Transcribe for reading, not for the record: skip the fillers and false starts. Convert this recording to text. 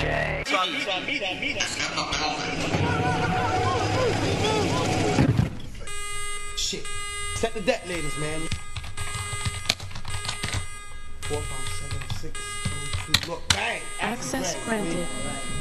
DJ. Shit. Set the deck, ladies, man. 4, 5, 7, 6, 2, look, bang. Access granted.